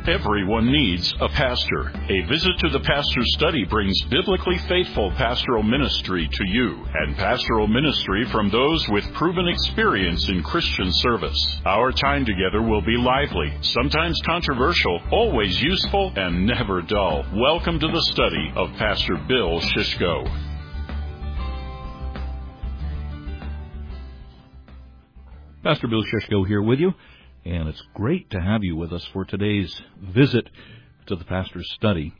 Everyone needs a pastor. A visit to the Pastor's Study brings biblically faithful pastoral ministry to you, and pastoral ministry from those with proven experience in Christian service. Our time together will be lively, sometimes controversial, always useful, and never dull. Welcome to the study of Pastor Bill Shishko. Pastor Bill Shishko here with you, and it's great to have you with us for today's visit to the Pastor's Study.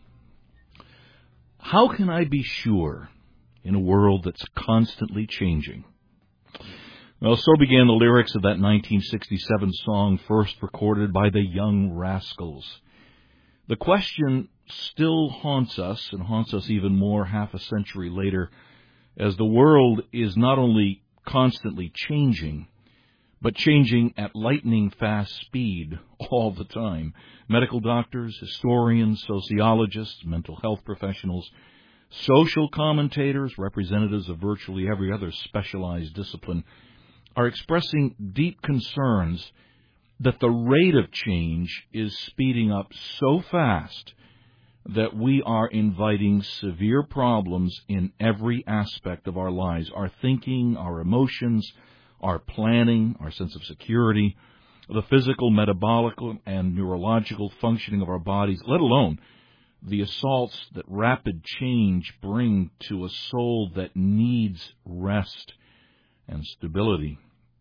How can I be sure in a world that's constantly changing? Well, so began the lyrics of that 1967 song first recorded by the Young Rascals. The question still haunts us, and haunts us even more half a century later, as the world is not only constantly changing, but changing at lightning-fast speed all the time. Medical doctors, historians, sociologists, mental health professionals, social commentators, representatives of virtually every other specialized discipline, are expressing deep concerns that the rate of change is speeding up so fast that we are inviting severe problems in every aspect of our lives, our thinking, our emotions, our planning, our sense of security, the physical, metabolic, and neurological functioning of our bodies, let alone the assaults that rapid change bring to a soul that needs rest and stability.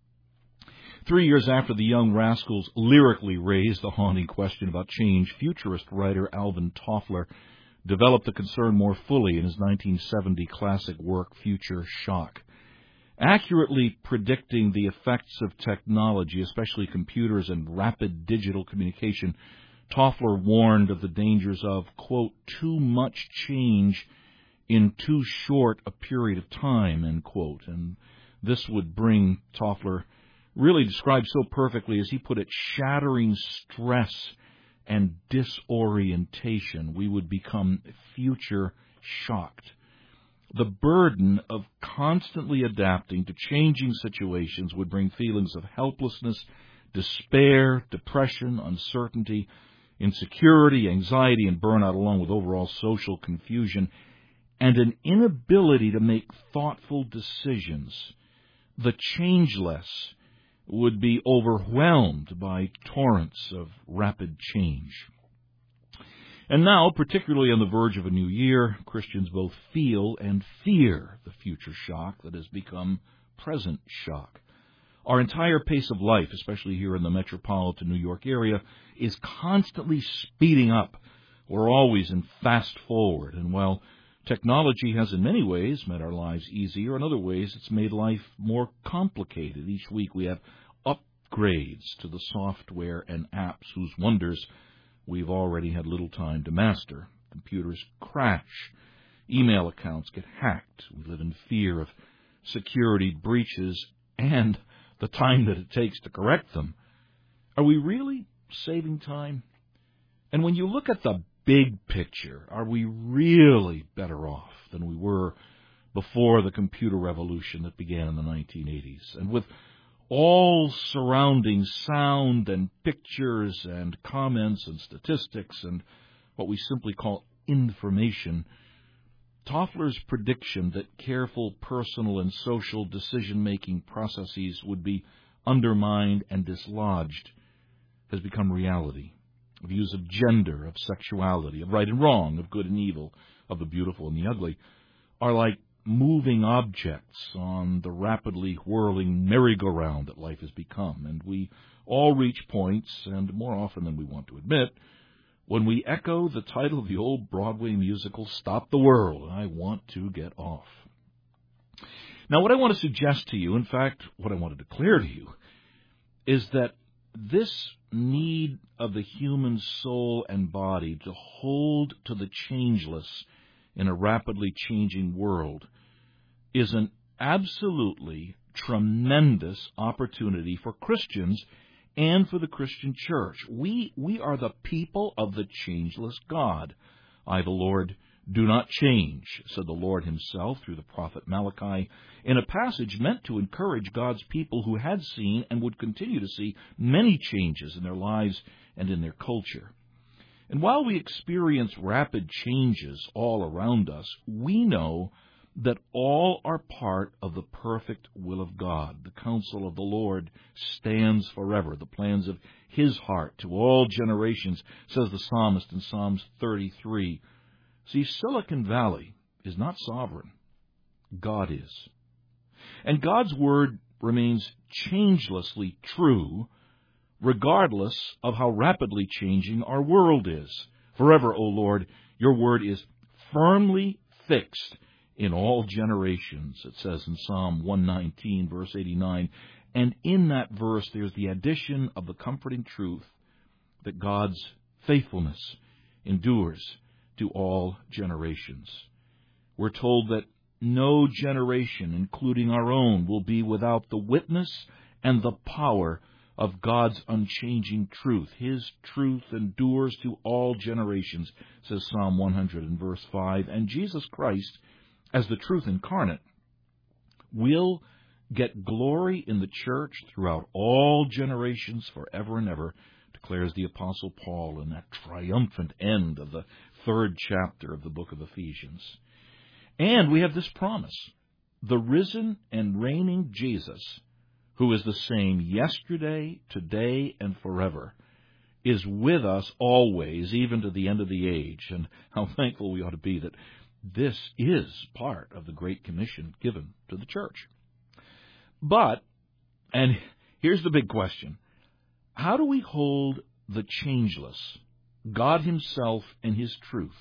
3 years after the Young Rascals lyrically raised the haunting question about change, futurist writer Alvin Toffler developed the concern more fully in his 1970 classic work, Future Shock. Accurately predicting the effects of technology, especially computers and rapid digital communication, Toffler warned of the dangers of, quote, too much change in too short a period of time, end quote. And this would bring, Toffler really described so perfectly, as he put it, shattering stress and disorientation. We would become future shocked. The burden of constantly adapting to changing situations would bring feelings of helplessness, despair, depression, uncertainty, insecurity, anxiety, and burnout, along with overall social confusion, and an inability to make thoughtful decisions. The changeless would be overwhelmed by torrents of rapid change. And now, particularly on the verge of a new year, Christians both feel and fear the future shock that has become present shock. Our entire pace of life, especially here in the metropolitan New York area, is constantly speeding up. We're always in fast forward. And while technology has in many ways made our lives easier, in other ways it's made life more complicated. Each week we have upgrades to the software and apps whose wonders we've already had little time to master. Computers crash. Email accounts get hacked. We live in fear of security breaches and the time that it takes to correct them. Are we really saving time? And when you look at the big picture, are we really better off than we were before the computer revolution that began in the 1980s? And with all surrounding sound and pictures and comments and statistics and what we simply call information, Toffler's prediction that careful personal and social decision-making processes would be undermined and dislodged has become reality. Views of gender, of sexuality, of right and wrong, of good and evil, of the beautiful and the ugly, are like moving objects on the rapidly whirling merry-go-round that life has become. And we all reach points, and more often than we want to admit, when we echo the title of the old Broadway musical, Stop the World, I Want to Get Off. Now, what I want to suggest to you, in fact, what I want to declare to you, is that this need of the human soul and body to hold to the changeless in a rapidly changing world is an absolutely tremendous opportunity for Christians and for the Christian church. We are the people of the changeless God. I, the Lord, do not change, said the Lord himself through the prophet Malachi, in a passage meant to encourage God's people who had seen and would continue to see many changes in their lives and in their culture. And while we experience rapid changes all around us, we know that all are part of the perfect will of God. The counsel of the Lord stands forever, the plans of His heart to all generations, says the psalmist in Psalms 33. See, Silicon Valley is not sovereign. God is. And God's Word remains changelessly true, regardless of how rapidly changing our world is. Forever, O Lord, your Word is firmly fixed in all generations, it says in Psalm 119, verse 89. And in that verse, there's the addition of the comforting truth that God's faithfulness endures to all generations. We're told that no generation, including our own, will be without the witness and the power of God's unchanging truth. His truth endures to all generations, says Psalm 100 and verse 5. And Jesus Christ, as the truth incarnate, will get glory in the church throughout all generations forever and ever, declares the Apostle Paul in that triumphant end of the 3rd chapter of the book of Ephesians. And we have this promise: the risen and reigning Jesus, who is the same yesterday, today, and forever, is with us always, even to the end of the age. And how thankful we ought to be that this is part of the Great Commission given to the church. But, and here's the big question, how do we hold the changeless, God Himself and His truth,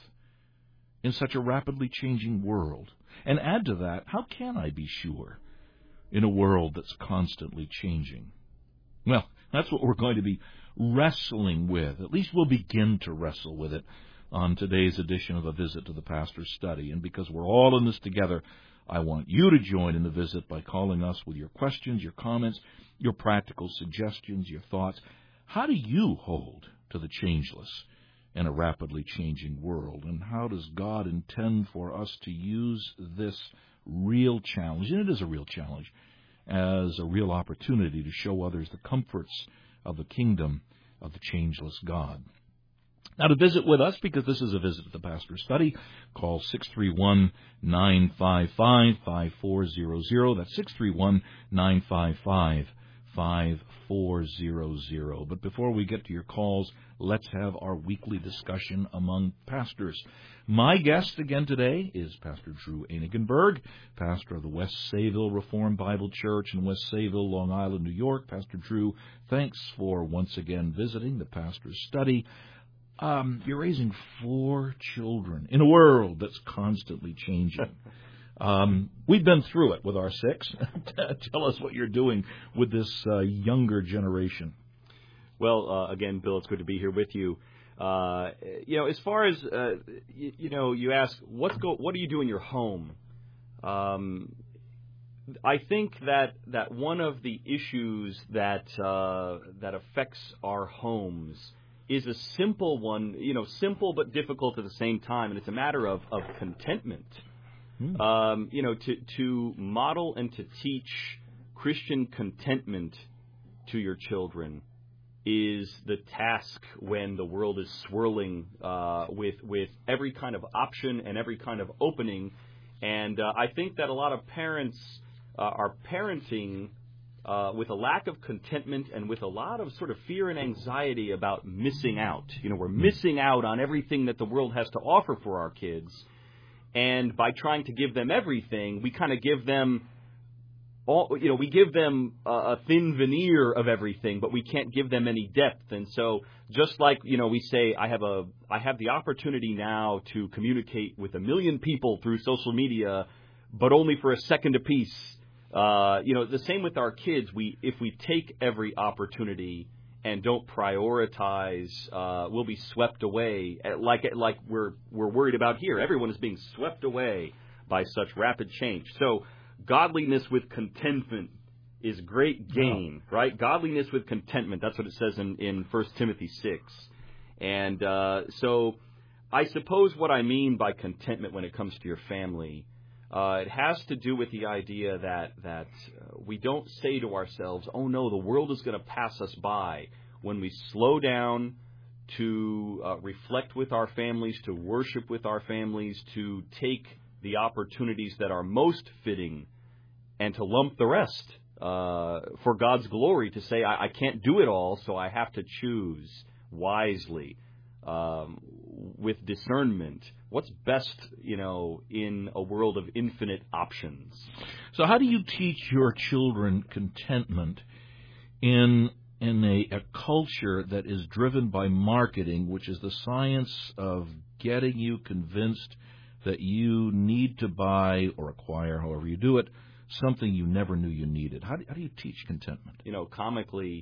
in such a rapidly changing world? And add to that, how can I be sure in a world that's constantly changing? Well, that's what we're going to be wrestling with. At least we'll begin to wrestle with it on today's edition of A Visit to the Pastor's Study. And because we're all in this together, I want you to join in the visit by calling us with your questions, your comments, your practical suggestions, your thoughts. How do you hold to the changeless in a rapidly changing world? And how does God intend for us to use this real challenge, and it is a real challenge, as a real opportunity to show others the comforts of the kingdom of the changeless God? Now, to visit with us, because this is a Visit to the Pastor's Study, call 631-955-5400. That's 631-955-5400. But before we get to your calls, let's have our weekly discussion among pastors. My guest again today is Pastor Drew Einigenberg, pastor of the West Sayville Reformed Bible Church in West Sayville, Long Island, New York. Pastor Drew, thanks for once again visiting the Pastor's Study. You're raising 4 children in a world that's constantly changing. We've been through it with our 6. Tell us what you're doing with this younger generation. Well, again, Bill, it's good to be here with you. As far as you ask, what do you do in your home? I think that one of the issues that affects our homes is a simple one, simple but difficult at the same time, and it's a matter of contentment. To model and to teach Christian contentment to your children is the task when the world is swirling with every kind of option and every kind of opening. And I think that a lot of parents are parenting with a lack of contentment and with a lot of sort of fear and anxiety about missing out. We're missing out on everything that the world has to offer for our kids. And by trying to give them everything, we kind of give them we give them a thin veneer of everything, but we can't give them any depth. And so just like, we say, I have the opportunity now to communicate with 1 million people through social media, but only for a second apiece. The same with our kids. If we take every opportunity and don't prioritize, we'll be swept away. Like we're worried about here. Everyone is being swept away by such rapid change. So godliness with contentment is great gain, right? Godliness with contentment. That's what it says in 1 Timothy 6. And so I suppose what I mean by contentment when it comes to your family, it has to do with the idea that we don't say to ourselves, oh no, the world is going to pass us by. When we slow down to reflect with our families, to worship with our families, to take the opportunities that are most fitting and to lump the rest for God's glory, to say, I can't do it all, so I have to choose wisely, with discernment. What's best, in a world of infinite options? So how do you teach your children contentment in a culture that is driven by marketing, which is the science of getting you convinced that you need to buy or acquire, however you do it, something you never knew you needed? How do you teach contentment? Comically,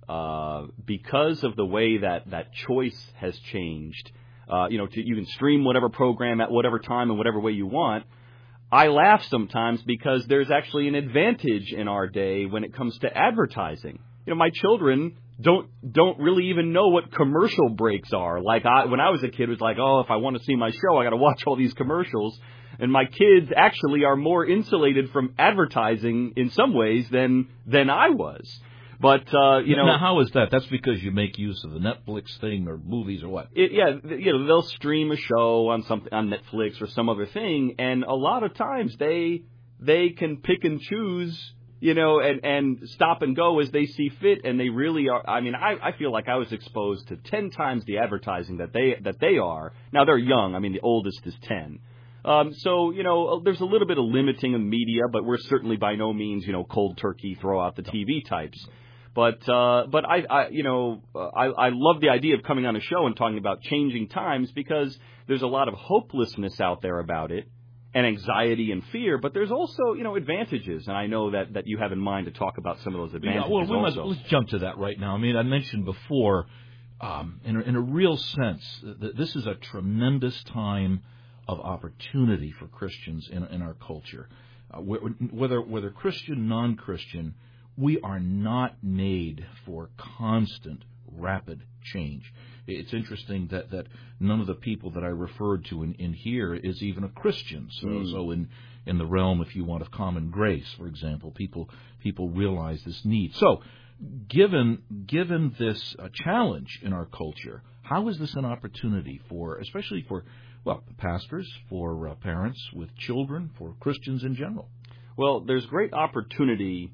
because of the way that choice has changed, you can stream whatever program at whatever time and whatever way you want. I laugh sometimes because there's actually an advantage in our day when it comes to advertising. My children don't really even know what commercial breaks are. Like when I was a kid, it was like, if I want to see my show, I got to watch all these commercials. And my kids actually are more insulated from advertising in some ways than I was. But now, how is that? That's because you make use of the Netflix thing or movies or what? They'll stream a show on Netflix or some other thing, and a lot of times they can pick and choose, and stop and go as they see fit, and they really are. I mean, I feel like I was exposed to 10 times the advertising that they are. Now they're young. I mean, the oldest is 10. So there's a little bit of limiting of media, but we're certainly by no means, cold turkey, throw out the TV types. But I love the idea of coming on a show and talking about changing times, because there's a lot of hopelessness out there about it, and anxiety and fear, but there's also, advantages, and I know that you have in mind to talk about some of those advantages. Let's jump to that right now. I mean, I mentioned before, in a real sense, that this is a tremendous time of opportunity for Christians in our culture. Whether Christian, non-Christian, we are not made for constant, rapid change. It's interesting that none of the people that I referred to in here is even a Christian. So in the realm, if you want, of common grace, for example, people realize this need. So given this challenge in our culture, how is this an opportunity especially for pastors, for parents with children, for Christians in general? Well, there's great opportunity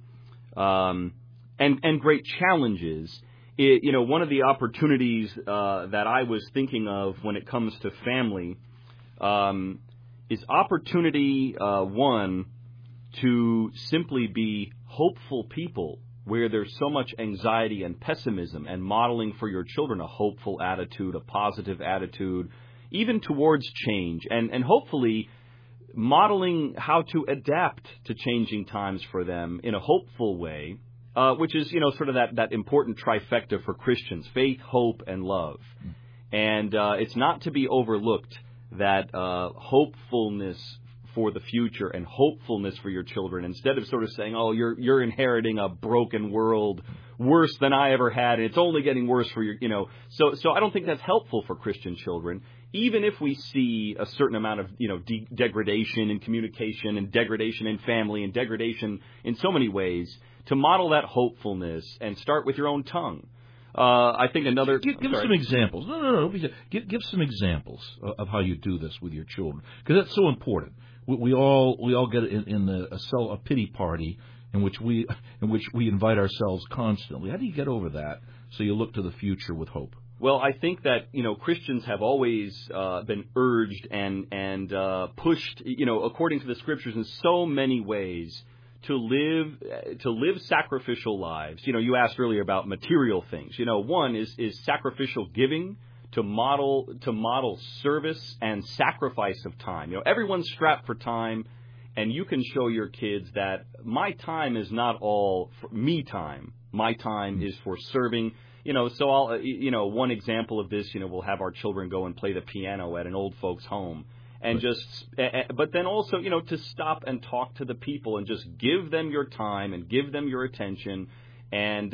and great challenges. One of the opportunities that I was thinking of when it comes to family is opportunity, one, to simply be hopeful people where there's so much anxiety and pessimism, and modeling for your children a hopeful attitude, a positive attitude, even towards change, and hopefully modeling how to adapt to changing times for them in a hopeful way, which is, sort of that important trifecta for Christians: faith, hope, and love. And it's not to be overlooked that hopefulness for the future and hopefulness for your children, instead of sort of saying, you're inheriting a broken world worse than I ever had, and it's only getting worse for your, So I don't think that's helpful for Christian children. Even if we see a certain amount of, degradation in communication, and degradation in family, and degradation in so many ways, to model that hopefulness and start with your own tongue. I think another... Give some examples. No. Give some examples of how you do this with your children, because that's so important. We all get in a pity party in which we invite ourselves constantly. How do you get over that so you look to the future with hope? Well, I think that, Christians have always been urged and pushed, according to the Scriptures in so many ways, to live sacrificial lives. You asked earlier about material things. One is sacrificial giving, to model service and sacrifice of time. Everyone's strapped for time, and you can show your kids that my time is not all for me time. My time is for serving. So I'll, one example of this, we'll have our children go and play the piano at an old folks' home, and but then also, to stop and talk to the people and just give them your time and give them your attention, and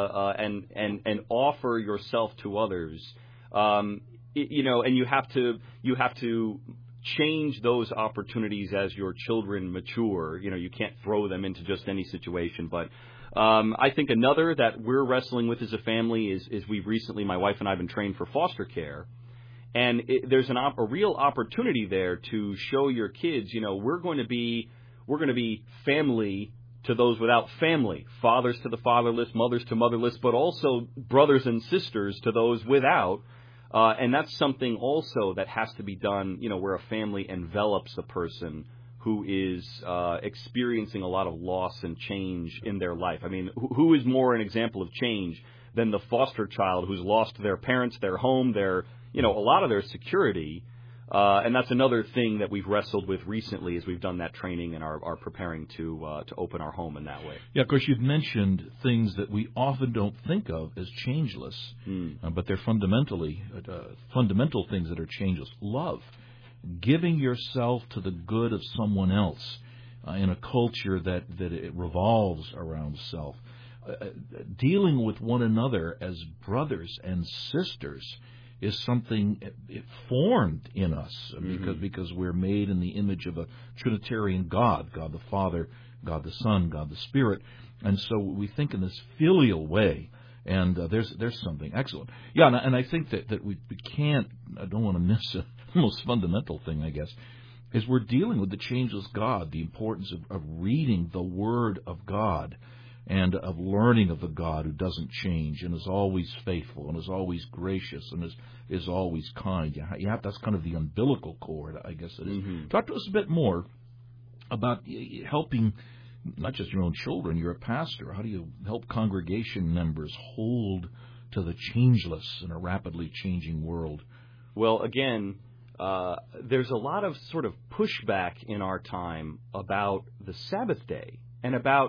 offer yourself to others. And you have to change those opportunities as your children mature. You can't throw them into just any situation. But I think another that we're wrestling with as a family is we've recently, my wife and I have been trained for foster care. And there's a real opportunity there to show your kids, we're going to be family to those without family, fathers to the fatherless, mothers to motherless, but also brothers and sisters to those without. And that's something also that has to be done, where a family envelops a person who is experiencing a lot of loss and change in their life. I mean, who is more an example of change than the foster child who's lost their parents, their home, their a lot of their security, and that's another thing that we've wrestled with recently as we've done that training and are preparing to open our home in that way. Yeah, of course, you've mentioned things that we often don't think of as changeless, but they're fundamental things that are changeless. Love, giving yourself to the good of someone else in a culture that it revolves around self. Dealing with one another as brothers and sisters is something formed in us because we're made in the image of a Trinitarian God, God the Father, God the Son, God the Spirit, and so we think in this filial way. And there's something excellent. Yeah, and I think that we can't. I don't want to miss the most fundamental thing, I guess, is we're dealing with the changeless God. The importance of reading the Word of God. And of learning of the God who doesn't change and is always faithful and is always gracious and is always kind. Yeah, that's kind of the umbilical cord, I guess it is. Talk to us a bit more about helping not just your own children. You're a pastor. How do you help congregation members hold to the changeless in a rapidly changing world? Well, again, there's a lot of sort of pushback in our time about the Sabbath day and about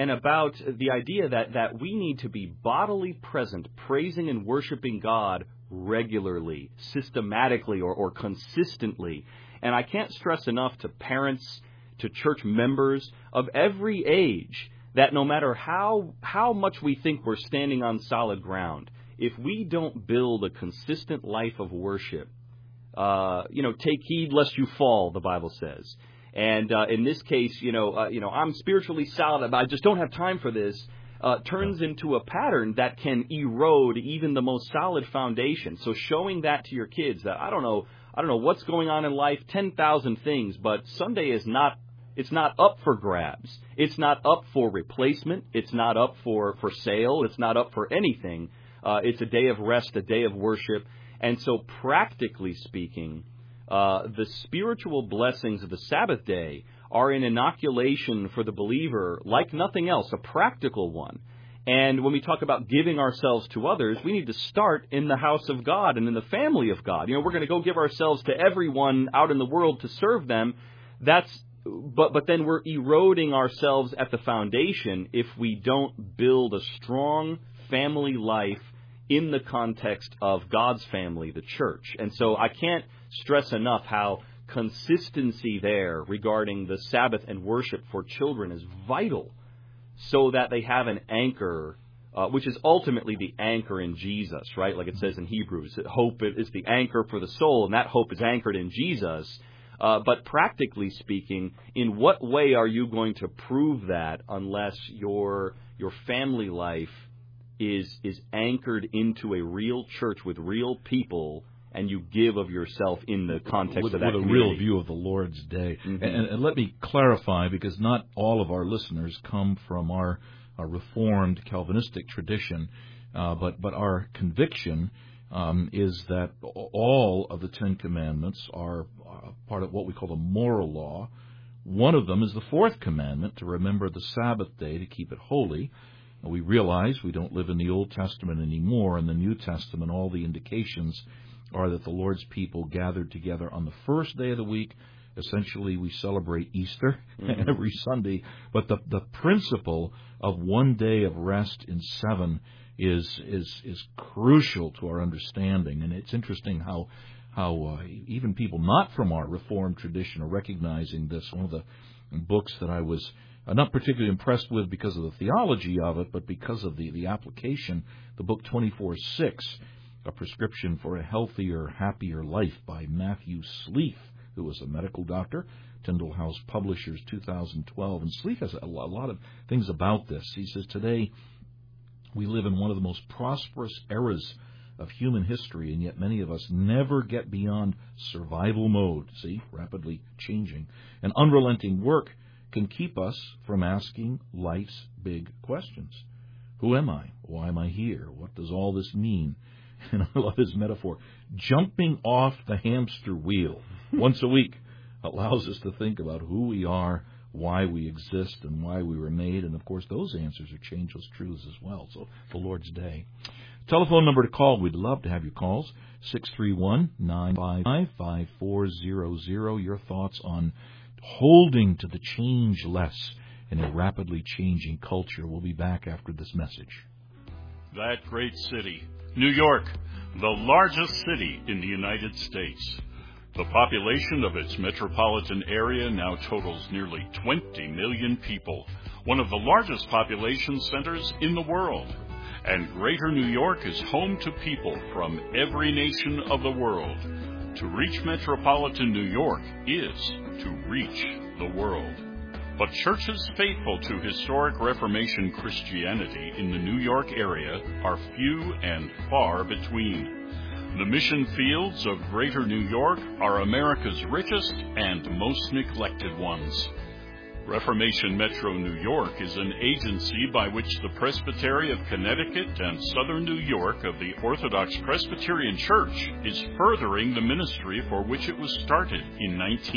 the idea that we need to be bodily present, praising and worshiping God regularly, systematically, or consistently. And I can't stress enough to parents, to church members of every age, that no matter how much we think we're standing on solid ground, if we don't build a consistent life of worship, take heed lest you fall, the Bible says. And in this case, I'm spiritually solid, but I just don't have time for this, turns into a pattern that can erode even the most solid foundation. So showing that to your kids that I don't know what's going on in life, 10,000 things, but Sunday is not. It's not up for grabs. It's not up for replacement. It's not up for sale. It's not up for anything. It's a day of rest, a day of worship. And so practically speaking, the spiritual blessings of the Sabbath day are an inoculation for the believer like nothing else, a practical one. And when we talk about giving ourselves to others, we need to start in the house of God and in the family of God. We're going to go give ourselves to everyone out in the world to serve them. But then we're eroding ourselves at the foundation if we don't build a strong family life in the context of God's family, the church. And so I can't stress enough how consistency there regarding the Sabbath and worship for children is vital so that they have an anchor, which is ultimately the anchor in Jesus, right? Like it says in Hebrews, hope is the anchor for the soul, and that hope is anchored in Jesus. But practically speaking, in what way are you going to prove that unless your family life is anchored into a real church with real people, and you give of yourself in the context of that with a real view of the Lord's day. And let me clarify, because not all of our listeners come from our Reformed Calvinistic tradition, but our conviction is that all of the Ten Commandments are part of what we call the moral law. One of them is the fourth commandment, to remember the Sabbath day, to keep it holy. We realize we don't live in the Old Testament anymore. In the New Testament, all the indications are that the Lord's people gathered together on the first day of the week. Essentially, we celebrate Easter every Sunday. But the principle of one day of rest in seven is crucial to our understanding. And it's interesting how even people not from our Reformed tradition are recognizing this. One of the books that I was not particularly impressed with because of the theology of it, but because of the application, the book 24/6, A Prescription for a Healthier, Happier Life by Matthew Sleeth. who was a medical doctor, Tyndall House Publishers, 2012. And Sleeth has a lot of things about this. He says, today we live in one of the most prosperous eras of human history, and yet many of us never get beyond survival mode. See, rapidly changing. And unrelenting work can keep us from asking life's big questions. Who am I? Why am I here? What does all this mean? And I love his metaphor. Jumping off the hamster wheel once a week allows us to think about who we are, why we exist, and why we were made. And, of course, those answers are changeless truths as well. So, the Lord's Day. Telephone number to call. We'd love to have your calls. 631-955-5400. Your thoughts on holding to the changeless in a rapidly changing culture. We'll be back after this message. That great city, New York, the largest city in the United States. The population of its metropolitan area now totals nearly 20 million people, one of the largest population centers in the world. And Greater New York is home to people from every nation of the world. To reach metropolitan New York is to reach the world. But churches faithful to historic Reformation Christianity in the New York area are few and far between. The mission fields of Greater New York are America's richest and most neglected ones. Reformation Metro New York is an agency by which the Presbytery of Connecticut and Southern New York of the Orthodox Presbyterian Church is furthering the ministry for which it was started in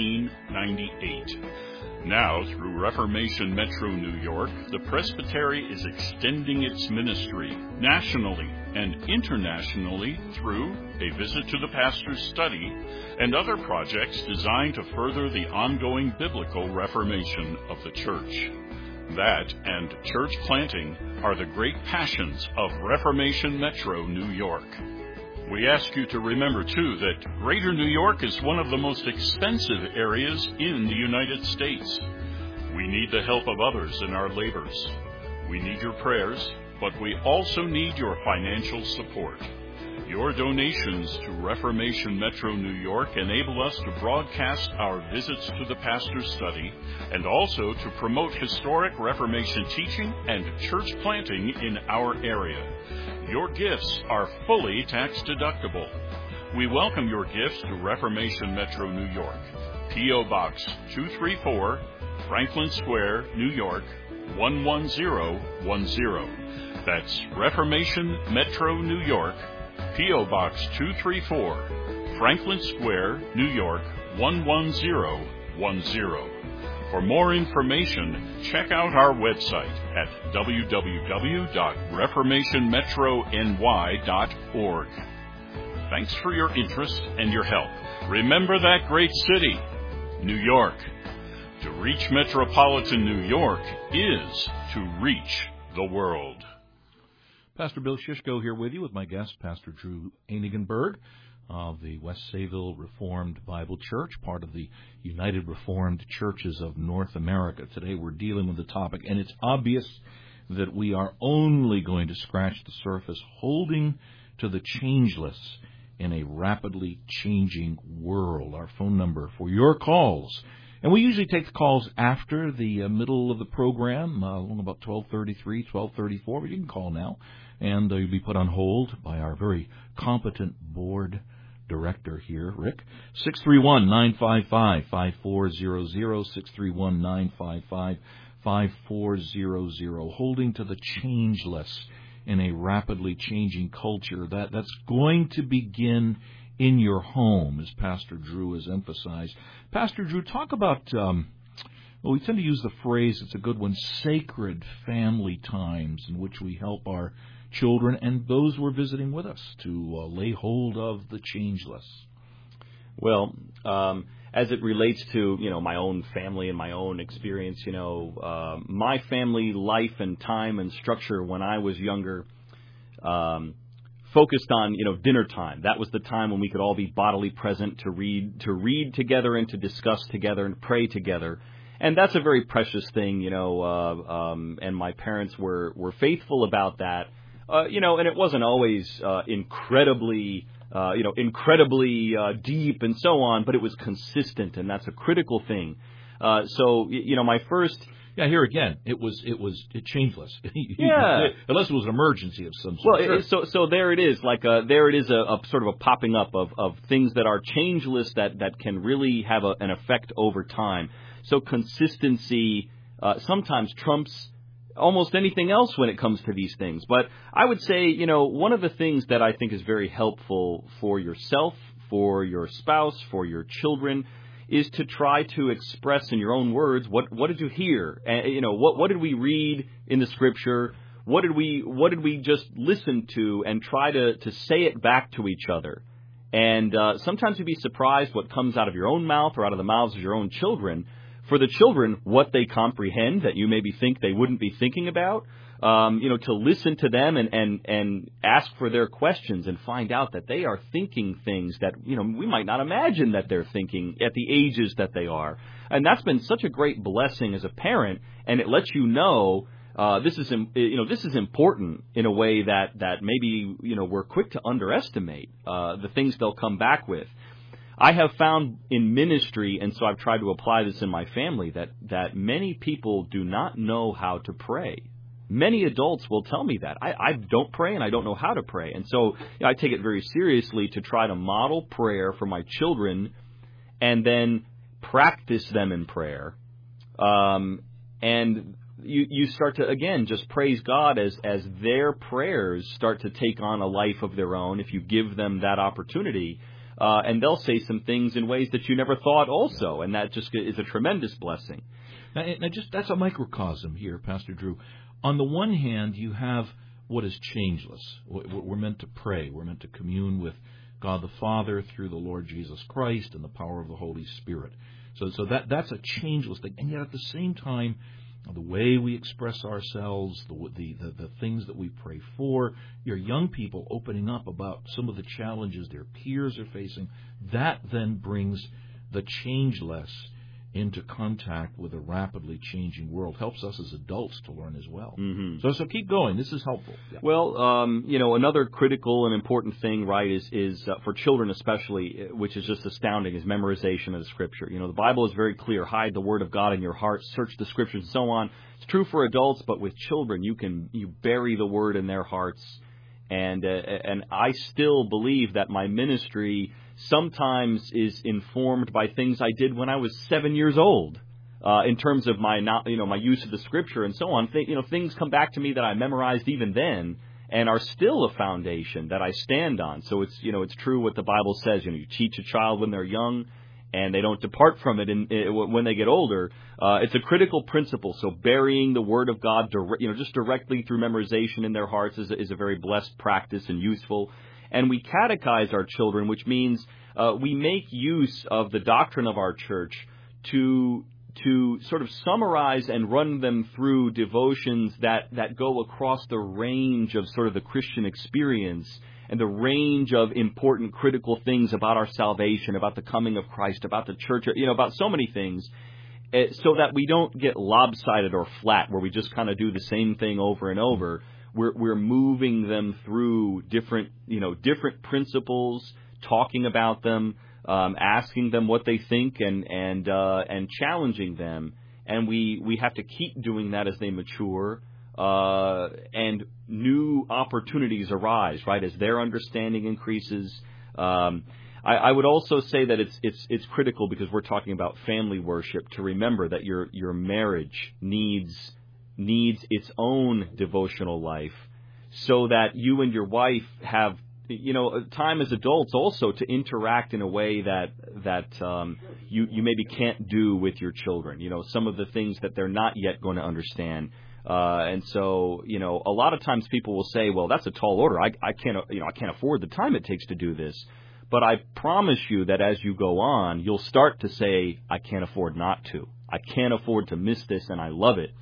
1998. Now, through Reformation Metro New York, the Presbytery is extending its ministry nationally and internationally through a visit to the pastor's study and other projects designed to further the ongoing biblical reformation of the church. That and church planting are the great passions of Reformation Metro New York. We ask you to remember, too, that Greater New York is one of the most expensive areas in the United States. We need the help of others in our labors. We need your prayers, but we also need your financial support. Your donations to Reformation Metro New York enable us to broadcast our visits to the pastor's study and also to promote historic Reformation teaching and church planting in our area. Your gifts are fully tax deductible. We welcome your gifts to Reformation Metro New York, P.O. Box 234, Franklin Square, New York, 11010. That's Reformation Metro New York, P.O. Box 234, Franklin Square, New York, 11010. For more information, check out our website at www.reformationmetrony.org. Thanks for your interest and your help. Remember that great city, New York. To reach metropolitan New York is to reach the world. Pastor Bill Shishko here with you with my guest, Pastor Drew Einigenberg of the West Sayville Reformed Bible Church, part of the United Reformed Churches of North America. Today we're dealing with the topic, and it's obvious that we are only going to scratch the surface, holding to the changeless in a rapidly changing world. Our phone number for your calls. And we usually take the calls after the middle of the program, about 12:33, 12:34, but you can call now. And you'll be put on hold by our very competent board director here, Rick. 631-955-5400, 631-955-5400, holding to the changeless in a rapidly changing culture. That's going to begin in your home, as Pastor Drew has emphasized. Pastor Drew, talk about, we tend to use the phrase, it's a good one, sacred family times in which we help our children and those who are visiting with us to lay hold of the changeless. Well, as it relates to, my own family and my own experience, my family life and time and structure when I was younger focused on, dinner time. That was the time when we could all be bodily present to read together and to discuss together and pray together. And that's a very precious thing, and my parents were faithful about that. And it wasn't always incredibly incredibly deep and so on, but it was consistent, and that's a critical thing. So my first. Yeah, here again, it changeless. Yeah, unless it was an emergency of some sort. Well, so there it is. There it is, a sort of a popping up of things that are changeless that can really have an effect over time. So consistency sometimes trumps almost anything else when it comes to these things. But I would say, one of the things that I think is very helpful for yourself, for your spouse, for your children, is to try to express in your own words what did you hear, and what did we read in the Scripture, what did we just listen to, and try to say it back to each other. And sometimes you'd be surprised what comes out of your own mouth or out of the mouths of your own children. For the children, what they comprehend that you maybe think they wouldn't be thinking about. To listen to them and ask for their questions and find out that they are thinking things that, we might not imagine that they're thinking at the ages that they are. And that's been such a great blessing as a parent, and it lets you know this is important in a way that maybe, we're quick to underestimate the things they'll come back with. I have found in ministry, and so I've tried to apply this in my family, that many people do not know how to pray. Many adults will tell me that. I don't pray and I don't know how to pray. And so I take it very seriously to try to model prayer for my children and then practice them in prayer. And you start to, again, just praise God as their prayers start to take on a life of their own if you give them that opportunity. And they'll say some things in ways that you never thought also. And that just is a tremendous blessing. Now that's a microcosm here, Pastor Drew. On the one hand, you have what is changeless. We're meant to pray. We're meant to commune with God the Father through the Lord Jesus Christ and the power of the Holy Spirit. So that's a changeless thing. And yet at the same time, the way we express ourselves, the things that we pray for, your young people opening up about some of the challenges their peers are facing, that then brings the changeless into contact with a rapidly changing world. Helps us as adults to learn as well. Mm-hmm. So keep going. This is helpful. Yeah. Well, another critical and important thing, right, is for children especially, which is just astounding, is memorization of the Scripture. The Bible is very clear. Hide the Word of God in your heart. Search the Scriptures and so on. It's true for adults, but with children, you bury the Word in their hearts. And I still believe that my ministry sometimes is informed by things I did when I was 7 years old, in terms of my use of the Scripture and so on. Things come back to me that I memorized even then and are still a foundation that I stand on. So it's true what the Bible says. You teach a child when they're young, and they don't depart from it when they get older. It's a critical principle. So burying the Word of God, just directly through memorization in their hearts is a very blessed practice and useful. And we catechize our children, which means we make use of the doctrine of our church to sort of summarize and run them through devotions that go across the range of sort of the Christian experience and the range of important critical things about our salvation, about the coming of Christ, about the church, about so many things, so that we don't get lopsided or flat where we just kind of do the same thing over and over. We're moving them through different principles, talking about them, asking them what they think, and challenging them. And we have to keep doing that as they mature, and new opportunities arise, right, as their understanding increases. I would also say that it's critical, because we're talking about family worship, to remember that your marriage needs its own devotional life, so that you and your wife have time as adults also to interact in a way that you maybe can't do with your children. Some of the things that they're not yet going to understand. And so, a lot of times people will say, well, that's a tall order. I can't afford the time it takes to do this. But I promise you that as you go on, you'll start to say, I can't afford not to. I can't afford to miss this, and I love it.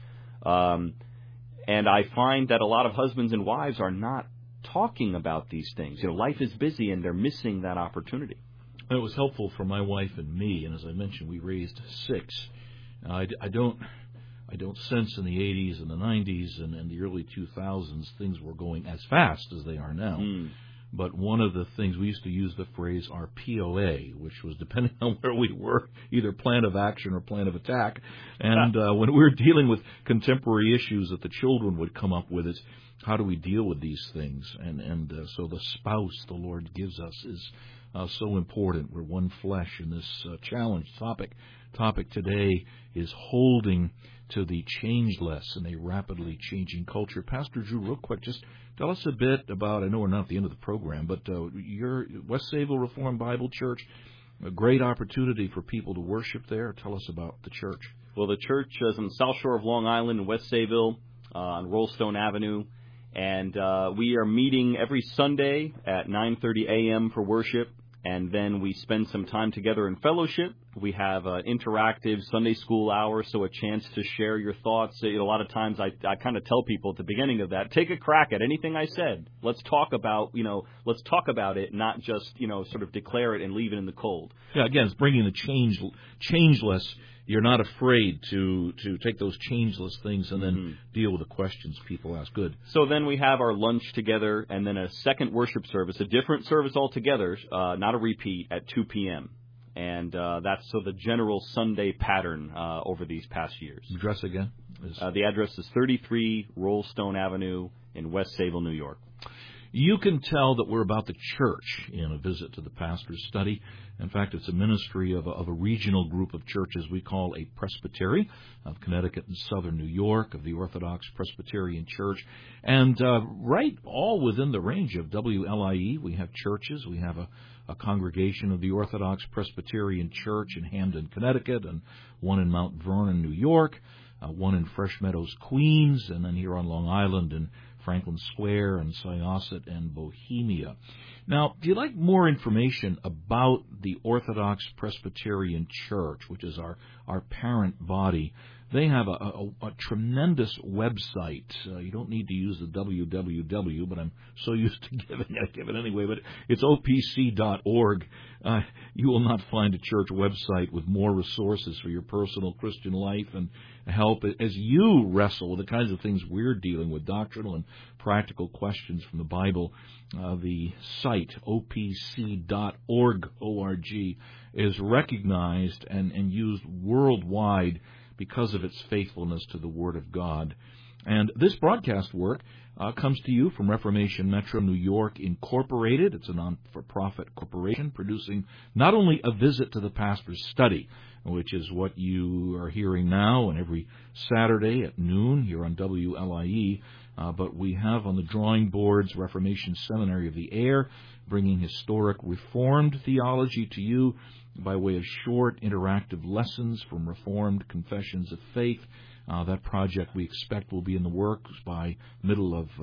And I find that a lot of husbands and wives are not talking about these things. Life is busy, and they're missing that opportunity. It was helpful for my wife and me, and as I mentioned, we raised 6. I don't sense in the 80s and the 90s and the early 2000s things were going as fast as they are now. but one of the things, we used to use the phrase our POA, which was depending on where we were, either plan of action or plan of attack. And when we were dealing with contemporary issues that the children would come up with, is how do we deal with these things? And so the spouse the Lord gives us is so important. We're one flesh in this challenge topic today is holding to the changeless in a rapidly changing culture. Pastor Drew, real quick, just tell us a bit about, I know we're not at the end of the program, but your West Sayville Reformed Bible Church, a great opportunity for people to worship there. Tell us about the church. Well, the church is on the South Shore of Long Island in West Sayville on Rollstone Avenue, and we are meeting every Sunday at 9:30 a.m. for worship. And then we spend some time together in fellowship. We have an interactive Sunday school hour, so a chance to share your thoughts. A lot of times I kind of tell people at the beginning of that, take a crack at anything I said. Let's talk about it, not just, sort of declare it and leave it in the cold. Yeah, again, it's bringing the changeless. You're not afraid to take those changeless things and then deal with the questions people ask. Good. So then we have our lunch together and then a second worship service, a different service altogether, not a repeat, at 2 p.m. And that's the general Sunday pattern over these past years. Address again? The address is 33 Rollstone Avenue in West Sayville, New York. You can tell that we're about the church in a visit to the pastor's study. In fact, it's a ministry of a regional group of churches we call a presbytery of Connecticut and southern New York, of the Orthodox Presbyterian Church. And right all within the range of WLIE, we have churches. We have a congregation of the Orthodox Presbyterian Church in Hamden, Connecticut, and one in Mount Vernon, New York, one in Fresh Meadows, Queens, and then here on Long Island in Franklin Square and Syosset and Bohemia. Now, if you'd like more information about the Orthodox Presbyterian Church, which is our parent body, they have a tremendous website. You don't need to use the www, but I'm so used to giving it, I give it anyway, but it's opc.org. You will not find a church website with more resources for your personal Christian life and help as you wrestle with the kinds of things we're dealing with, doctrinal and practical questions from the Bible. The site, opc.org, O-R-G, is recognized and used worldwide because of its faithfulness to the Word of God. And this broadcast work comes to you from Reformation Metro New York Incorporated. It's a non-for-profit corporation producing not only a visit to the pastor's study, which is what you are hearing now and every Saturday at noon here on WLIE, but we have on the drawing boards Reformation Seminary of the Air, bringing historic Reformed theology to you by way of short interactive lessons from Reformed confessions of faith. That project we expect will be in the works by middle of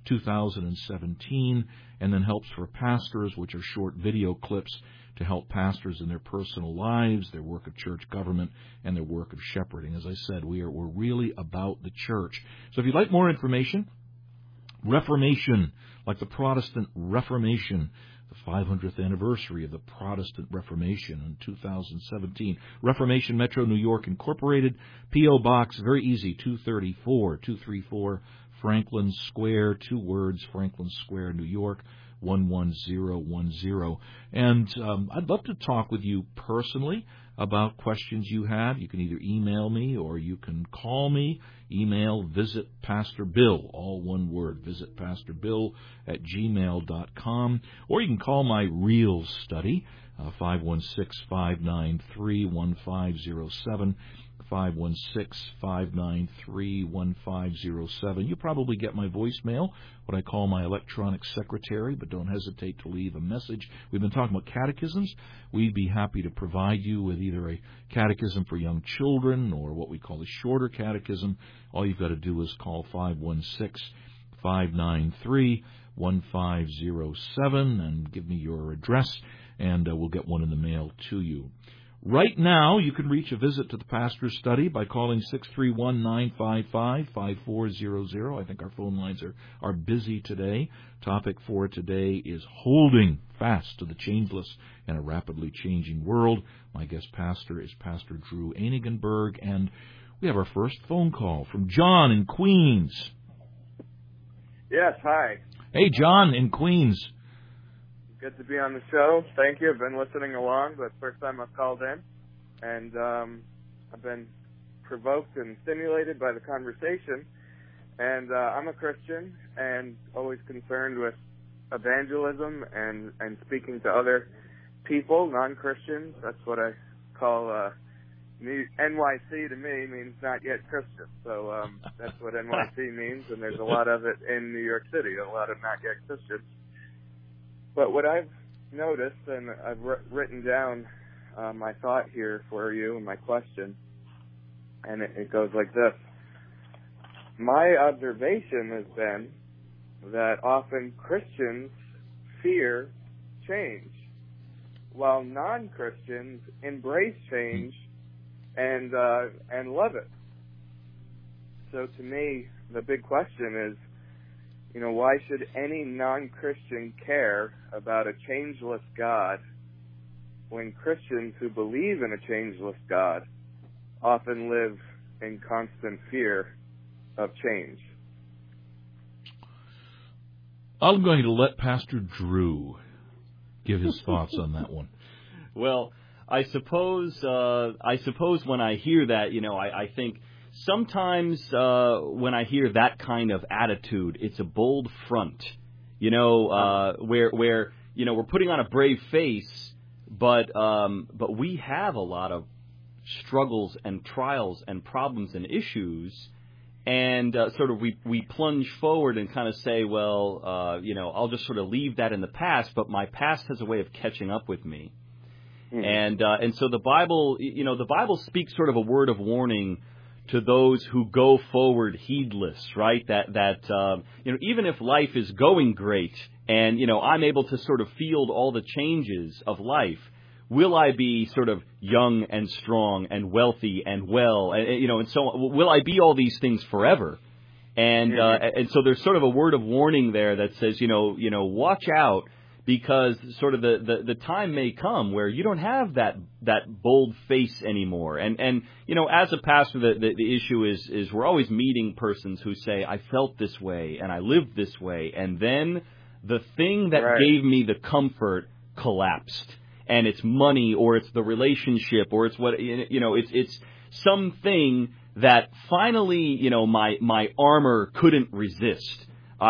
2017, and then Helps for Pastors, which are short video clips to help pastors in their personal lives, their work of church government, and their work of shepherding. As I said, we're really about the church. So if you'd like more information, Reformation, like the Protestant Reformation, the 500th anniversary of the Protestant Reformation in 2017. Reformation Metro New York Incorporated, P.O. Box, very easy, 234 Franklin Square, 2 words, Franklin Square, New York, 11010. And I'd love to talk with you personally about questions you have. You can either email me or you can call me. Email visitpastorbill, all one word, visitpastorbill@gmail.com. Or you can call my real study, 516-593-1507, 516-593-1507. You probably get my voicemail, what I call my electronic secretary, but don't hesitate to leave a message. We've been talking about catechisms. We'd be happy to provide you with either a catechism for young children or what we call a shorter catechism. All you've got to do is call 516-593-1507 and give me your address, and we'll get one in the mail to you. Right now, you can reach a visit to the pastor's study by calling 631-955-5400. I think our phone lines are busy today. Topic for today is holding fast to the changeless in a rapidly changing world. My guest pastor is Pastor Drew Einigenberg, and we have our first phone call from John in Queens. Yes, hi. Hey, John in Queens. Good to be on the show. Thank you. I've been listening along, but first time I've called in. And I've been provoked and stimulated by the conversation. And I'm a Christian and always concerned with evangelism and speaking to other people, non-Christians. That's what I call NYC to me means not yet Christian. So that's what NYC means, and there's a lot of it in New York City, a lot of not yet Christians. But what I've noticed, and I've written down my thought here for you and my question, and it goes like this. My observation has been that often Christians fear change, while non-Christians embrace change and love it. So to me, the big question is, why should any non-Christian care about a changeless God when Christians who believe in a changeless God often live in constant fear of change? I'm going to let Pastor Drew give his thoughts on that one. Well, I suppose when I hear that, I think sometimes when I hear that kind of attitude, it's a bold front, where we're putting on a brave face, but we have a lot of struggles and trials and problems and issues. And sort of we plunge forward and kind of say, well, I'll just sort of leave that in the past, but my past has a way of catching up with me. Mm-hmm. And so the Bible speaks sort of a word of warning to those who go forward heedless, right? That even if life is going great and, I'm able to sort of field all the changes of life, will I be sort of young and strong and wealthy and well, and so on? Will I be all these things forever? And so there's sort of a word of warning there that says, watch out, because sort of the time may come where you don't have that bold face anymore. And as a pastor, the issue is we're always meeting persons who say, I felt this way and I lived this way, and then the thing that gave me the comfort collapsed. And it's money, or it's the relationship, or it's what, it's something that finally, my armor couldn't resist.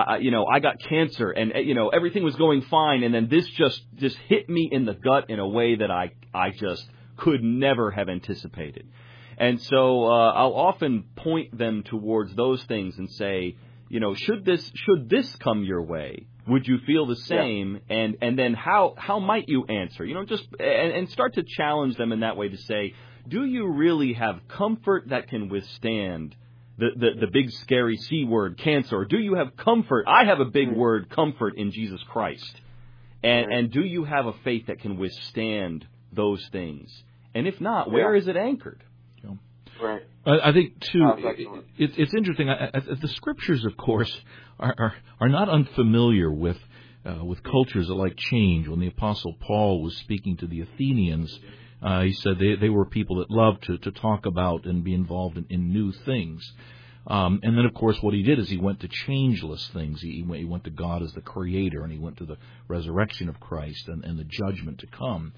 I got cancer, and, everything was going fine, and then this just hit me in the gut in a way that I just could never have anticipated. And so I'll often point them towards those things and say, should this come your way, would you feel the same? Yeah. And then how might you answer? And start to challenge them in that way to say, do you really have comfort that can withstand the big scary C word, cancer? Or do you have comfort? I have a big word, comfort, in Jesus Christ. And do you have a faith that can withstand those things? And if not, where is it anchored? Right. I think too, it's interesting. The scriptures, of course, are not unfamiliar with cultures that like change. When the Apostle Paul was speaking to the Athenians, he said they were people that loved to talk about and be involved in new things. And then, of course, what he did is he went to changeless things. He went to God as the Creator, and he went to the resurrection of Christ and the judgment to come.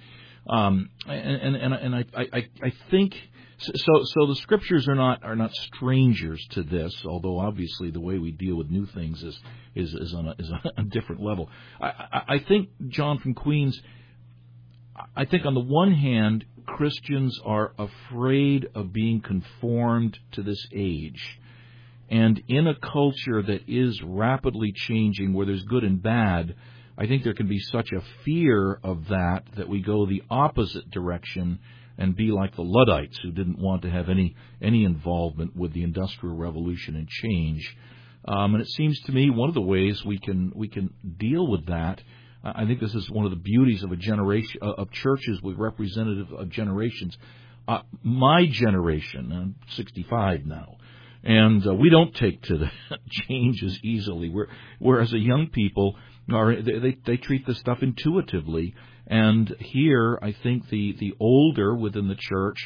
And I think. So the scriptures are not strangers to this, although obviously the way we deal with new things is on a different level. I think, John from Queens, I think on the one hand, Christians are afraid of being conformed to this age. And in a culture that is rapidly changing, where there's good and bad, I think there can be such a fear of that we go the opposite direction and be like the Luddites, who didn't want to have any involvement with the Industrial Revolution and change. And it seems to me one of the ways we can deal with that. I think this is one of the beauties of a generation of churches with representative of generations. My generation, I'm 65 now, and we don't take to the changes easily. Whereas the young people they treat this stuff intuitively. And here, I think the older within the church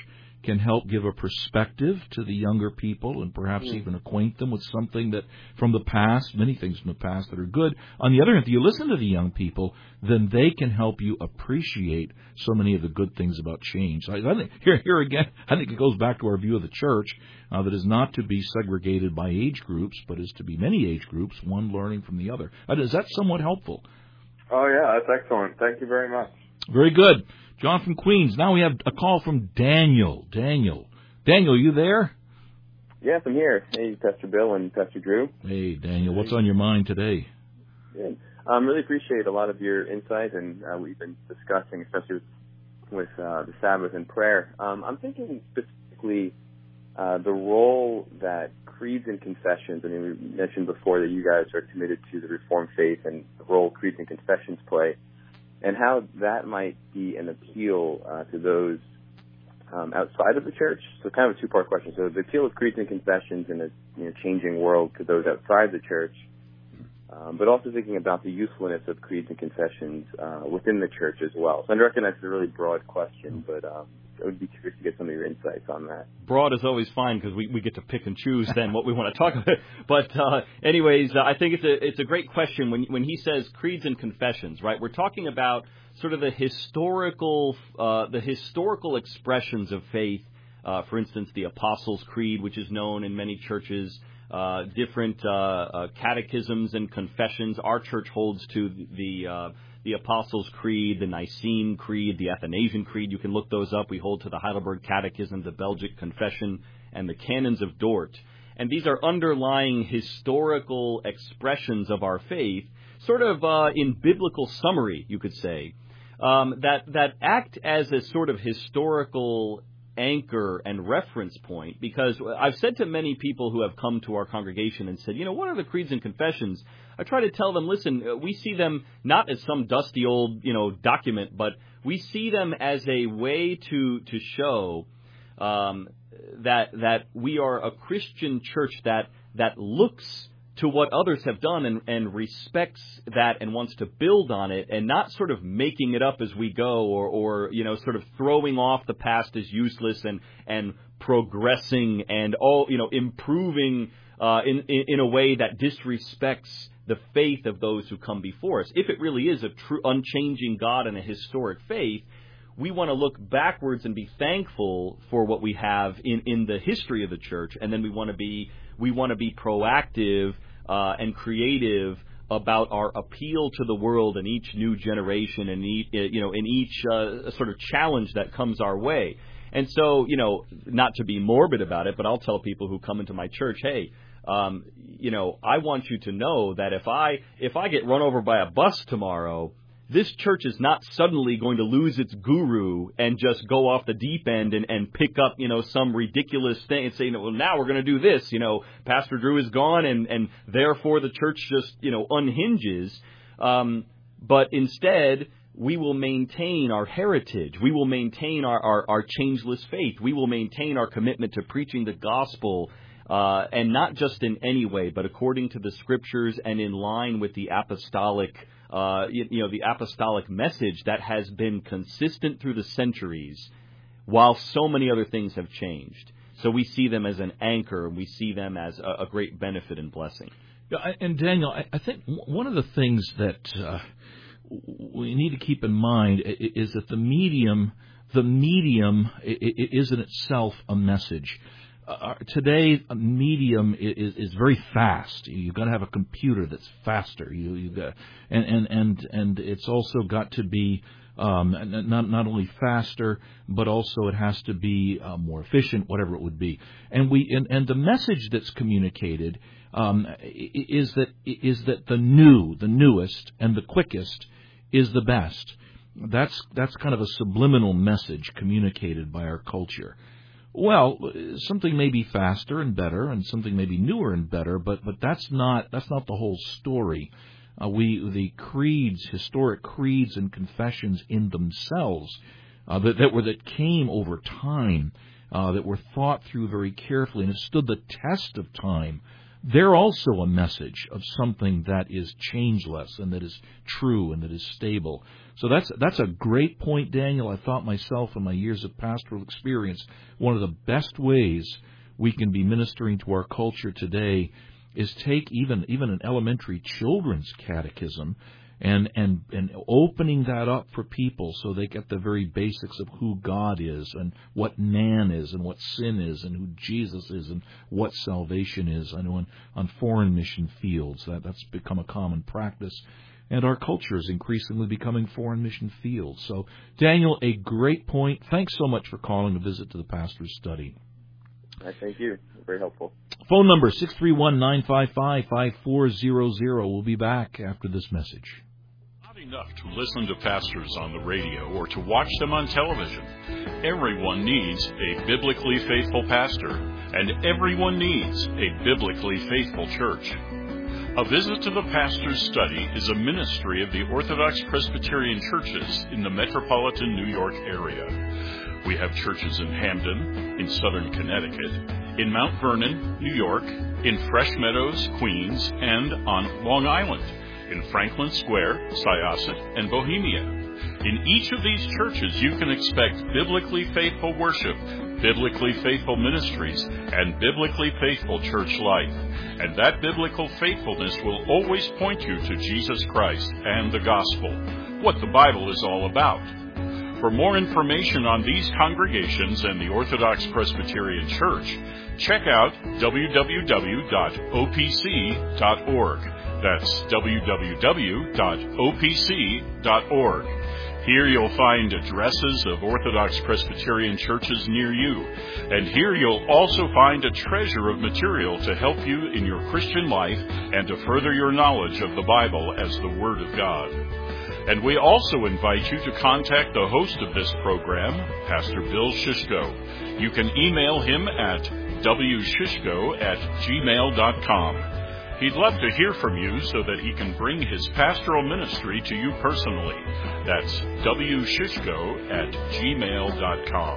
can help give a perspective to the younger people and perhaps even acquaint them with something that from the past, many things from the past that are good. On the other hand, if you listen to the young people, then they can help you appreciate so many of the good things about change. I think here again, I think it goes back to our view of the church that is not to be segregated by age groups, but is to be many age groups, one learning from the other. Is that somewhat helpful? Oh, yeah, that's excellent. Thank you very much. Very good. John from Queens. Now we have a call from Daniel. Daniel, you there? Yes, I'm here. Hey, Pastor Bill and Pastor Drew. Hey, Daniel. What's on your mind today? Good. Really appreciate a lot of your insight and what we've been discussing, especially with the Sabbath and prayer. I'm thinking specifically the role that creeds and confessions, I mean, we mentioned before that you guys are committed to the Reformed faith and the role creeds and confessions play, and how that might be an appeal to those outside of the church. So kind of a two-part question. So the appeal of creeds and confessions in a changing world to those outside the church, but also thinking about the usefulness of creeds and confessions within the church as well. So I recognize it's a really broad question, but I would be curious to get some of your insights on that. Broad is always fine because we get to pick and choose then what we want to talk about. But anyways, I think it's a great question when he says creeds and confessions, right? We're talking about sort of the historical expressions of faith. For instance, the Apostles' Creed, which is known in many churches. Different catechisms and confessions. Our church holds to the Apostles' Creed, the Nicene Creed, the Athanasian Creed. You can look those up. We hold to the Heidelberg Catechism, the Belgic Confession, and the Canons of Dort. And these are underlying historical expressions of our faith, sort of in biblical summary, you could say, that act as a sort of historical anchor and reference point, because I've said to many people who have come to our congregation and said, what are the creeds and confessions? I try to tell them, listen, we see them not as some dusty old, document, but we see them as a way to show that we are a Christian church that looks to what others have done and respects that and wants to build on it, and not sort of making it up as we go or sort of throwing off the past as useless and progressing and improving in a way that disrespects the faith of those who come before us. If it really is a true unchanging God and a historic faith, we want to look backwards and be thankful for what we have in the history of the church, and then we want to be proactive and creative about our appeal to the world in each new generation and in each sort of challenge that comes our way. And so, not to be morbid about it, but I'll tell people who come into my church, hey, I want you to know that if I get run over by a bus tomorrow, this church is not suddenly going to lose its guru and just go off the deep end and pick up, some ridiculous thing and say, well, now we're going to do this. Pastor Drew is gone and therefore the church just, unhinges. But instead, we will maintain our heritage. We will maintain our changeless faith. We will maintain our commitment to preaching the gospel, and not just in any way, but according to the Scriptures and in line with the apostolic the apostolic message that has been consistent through the centuries, while so many other things have changed. So we see them as an anchor, and we see them as a great benefit and blessing. And Daniel, I think one of the things that we need to keep in mind is that the medium is in itself a message. Today, a medium is very fast. You've got to have a computer that's faster. You've got, and it's also got to be not only faster, but also it has to be more efficient, whatever it would be. And the message that's communicated is that the newest, and the quickest is the best. That's kind of a subliminal message communicated by our culture. Well, something may be faster and better, and something may be newer and better, but that's not the whole story. The creeds, historic creeds and confessions in themselves, that came over time, that were thought through very carefully and have stood the test of time. they're also a message of something that is changeless and that is true and that is stable. So that's a great point, Daniel. I thought myself in my years of pastoral experience, one of the best ways we can be ministering to our culture today is take even an elementary children's catechism and opening that up for people so they get the very basics of who God is and what man is and what sin is and who Jesus is and what salvation is. I know on foreign mission fields that's become a common practice, and our culture is increasingly becoming foreign mission fields. So, Daniel, a great point. Thanks so much for calling a visit to the Pastor's Study. Thank you. Very helpful. Phone number 631-955-5400. We'll be back after this message. Not enough to listen to pastors on the radio or to watch them on television. Everyone needs a biblically faithful pastor, and everyone needs a biblically faithful church. A Visit to the Pastor's Study is a ministry of the Orthodox Presbyterian churches in the metropolitan New York area. We have churches in Hamden, in southern Connecticut, in Mount Vernon, New York, in Fresh Meadows, Queens, and on Long Island, in Franklin Square, Syosset, and Bohemia. In each of these churches, you can expect biblically faithful worship, biblically faithful ministries, and biblically faithful church life. And that biblical faithfulness will always point you to Jesus Christ and the gospel, what the Bible is all about. For more information on these congregations and the Orthodox Presbyterian Church, check out www.opc.org. That's www.opc.org. Here you'll find addresses of Orthodox Presbyterian churches near you. And here you'll also find a treasure of material to help you in your Christian life and to further your knowledge of the Bible as the Word of God. And we also invite you to contact the host of this program, Pastor Bill Shishko. You can email him at wshishko@gmail.com. He'd love to hear from you so that he can bring his pastoral ministry to you personally. That's wshishko@gmail.com.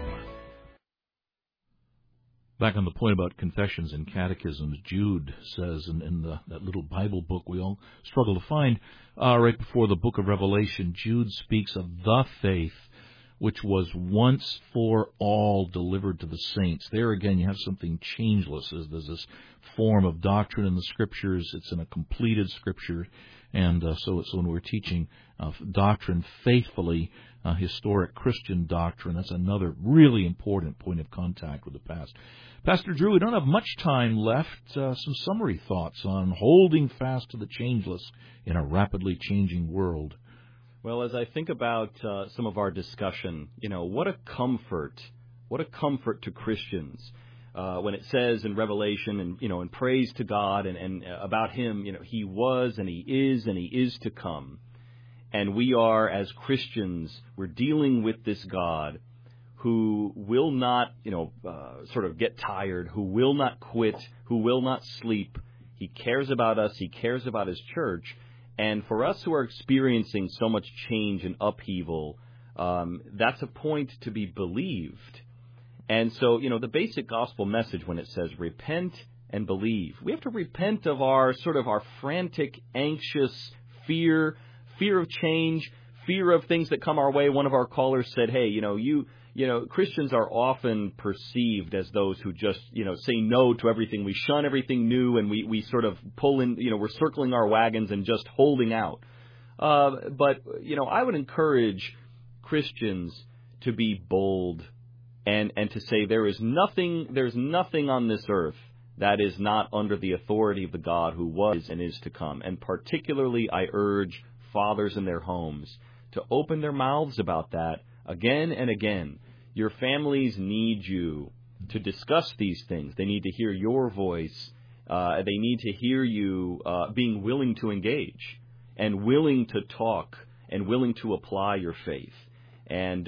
Back on the point about confessions and catechisms, Jude says in that little Bible book we all struggle to find, right before the book of Revelation, Jude speaks of the faith which was once for all delivered to the saints. There again, you have something changeless. There's this form of doctrine in the Scriptures. It's in a completed Scripture. And so when we're teaching doctrine faithfully, historic Christian doctrine, that's another really important point of contact with the past. Pastor Drew, we don't have much time left. Some summary thoughts on holding fast to the changeless in a rapidly changing world. Well, as I think about some of our discussion, what a comfort to Christians when it says in Revelation and, in praise to God and about Him, He was and He is to come. And we are, as Christians, we're dealing with this God who will not, sort of get tired, who will not quit, who will not sleep. He cares about us. He cares about His church. And for us who are experiencing so much change and upheaval, that's a point to be believed. And so, the basic gospel message when it says repent and believe, we have to repent of our frantic, anxious fear of change, fear of things that come our way. One of our callers said, hey, Christians are often perceived as those who just, say no to everything. We shun everything new, and we sort of pull in, we're circling our wagons and just holding out. But I would encourage Christians to be bold and to say there's nothing on this earth that is not under the authority of the God who was and is to come. And particularly, I urge fathers in their homes to open their mouths about that again and again. Your families need you to discuss these things. They need to hear your voice. They need to hear you being willing to engage and willing to talk and willing to apply your faith. And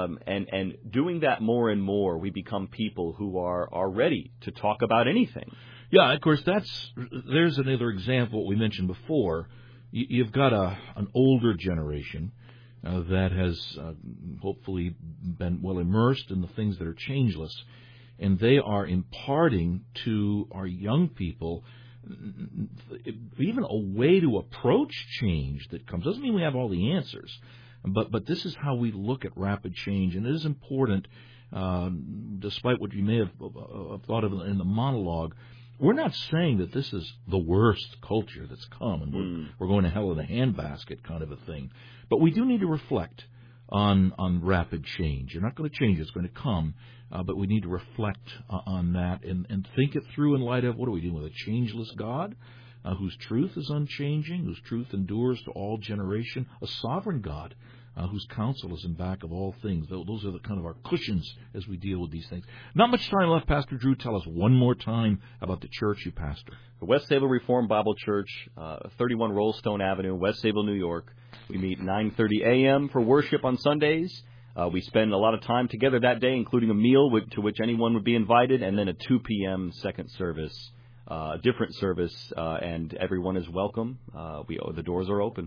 doing that more and more, we become people who are ready to talk about anything. Yeah, of course, there's another example what we mentioned before. You've got an older generation that has hopefully been well immersed in the things that are changeless, and they are imparting to our young people even a way to approach change that comes. Doesn't mean we have all the answers, but this is how we look at rapid change, and it is important, despite what you may have thought of in the monologue. We're not saying that this is the worst culture that's come, and we're going to hell in a handbasket kind of a thing. But we do need to reflect on rapid change. You're not going to change; it's going to come. But we need to reflect on that and think it through in light of, what are we doing with a changeless God whose truth is unchanging, whose truth endures to all generation, a sovereign God whose counsel is in back of all things. Those are the kind of our cushions as we deal with these things. Not much time left, Pastor Drew. Tell us one more time about the church you pastor. The West Sable Reformed Bible Church, 31 Rollstone Avenue, West Sable, New York. We meet 9:30 a.m. for worship on Sundays. We spend a lot of time together that day, including a meal to which anyone would be invited, and then a 2 p.m. second service, a different service, and everyone is welcome. The doors are open.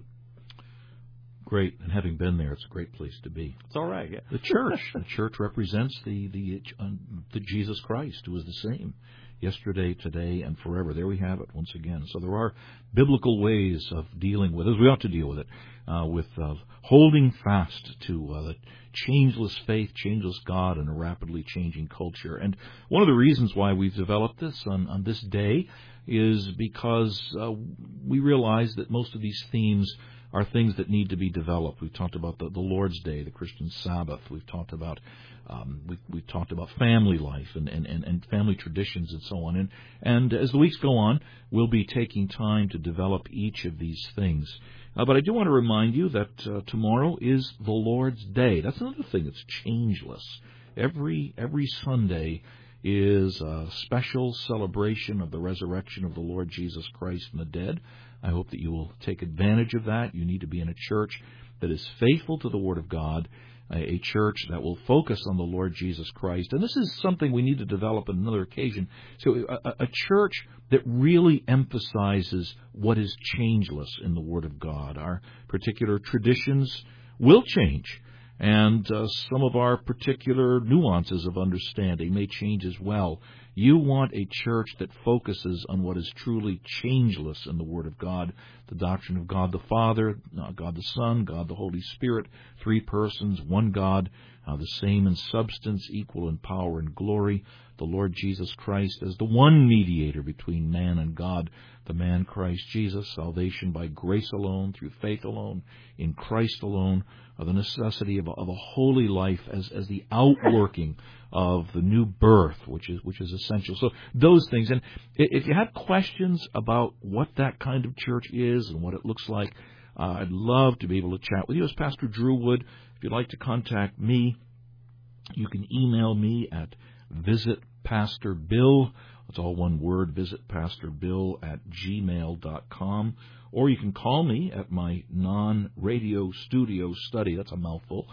Great, and having been there, it's a great place to be. It's all right. Yeah. The church represents the Jesus Christ, who is the same yesterday, today, and forever. There we have it once again. So there are biblical ways of dealing with it, as we ought to deal with it, with holding fast to the changeless faith, changeless God, in a rapidly changing culture. And one of the reasons why we've developed this on this day is because we realize that most of these themes are things that need to be developed. We've talked about the Lord's Day, the Christian Sabbath. We've talked about family life and family traditions and so on. And as the weeks go on, we'll be taking time to develop each of these things. But I do want to remind you that tomorrow is the Lord's Day. That's another thing that's changeless. Every Sunday is a special celebration of the resurrection of the Lord Jesus Christ from the dead. I hope that you will take advantage of that. You need to be in a church that is faithful to the Word of God, a church that will focus on the Lord Jesus Christ. And this is something we need to develop on another occasion. So a church that really emphasizes what is changeless in the Word of God. Our particular traditions will change, and some of our particular nuances of understanding may change as well. You want a church that focuses on what is truly changeless in the Word of God, the doctrine of God the Father, God the Son, God the Holy Spirit, three persons, one God, the same in substance, equal in power and glory, the Lord Jesus Christ as the one mediator between man and God, the man Christ Jesus, salvation by grace alone, through faith alone, in Christ alone, the necessity of a holy life as the outworking of the new birth, which is essential. So those things. And if you have questions about what that kind of church is and what it looks like, I'd love to be able to chat with you, as Pastor Drew would. If you'd like to contact me, you can email me at visitpastorbill. It's all one word, visitpastorbill@gmail.com. Or you can call me at my non-radio studio study. That's a mouthful.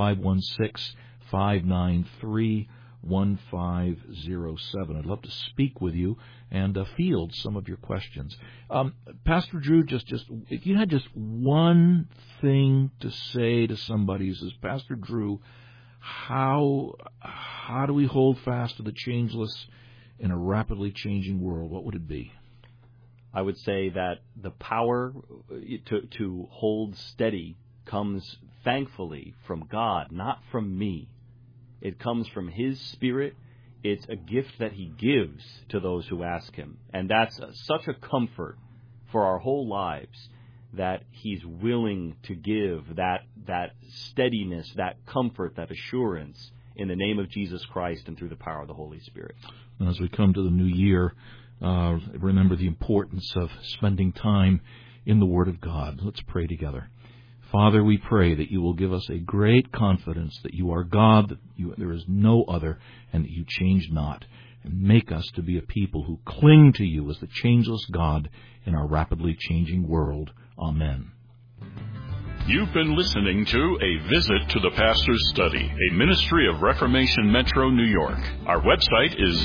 516-593-1507. I'd love to speak with you and field some of your questions. Pastor Drew, just if you had just one thing to say to somebody who says, Pastor Drew, how do we hold fast to the changeless in a rapidly changing world, what would it be? I would say that the power to hold steady comes thankfully from God, not from me. It comes from His Spirit. It's a gift that He gives to those who ask Him. And that's such a comfort for our whole lives, that He's willing to give that steadiness, that comfort, that assurance in the name of Jesus Christ and through the power of the Holy Spirit. And as we come to the new year, remember the importance of spending time in the Word of God. Let's pray together. Father, we pray that you will give us a great confidence that you are God, that there is no other, and that you change not. And make us to be a people who cling to you as the changeless God in our rapidly changing world. Amen. You've been listening to A Visit to the Pastor's Study, a ministry of Reformation Metro, New York. Our website is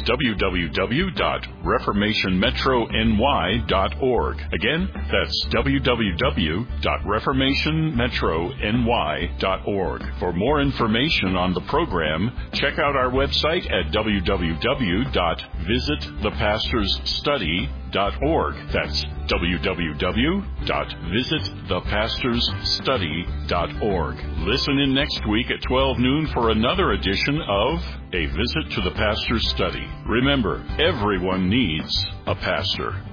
www.reformationmetrony.org. Again, that's www.reformationmetrony.org. For more information on the program, check out our website at www.visitthepastorsstudy.com. www.visitthepastorsstudy.org. That's www.visitthepastorsstudy.org. Listen in next week at 12 noon for another edition of A Visit to the Pastor's Study. Remember, everyone needs a pastor.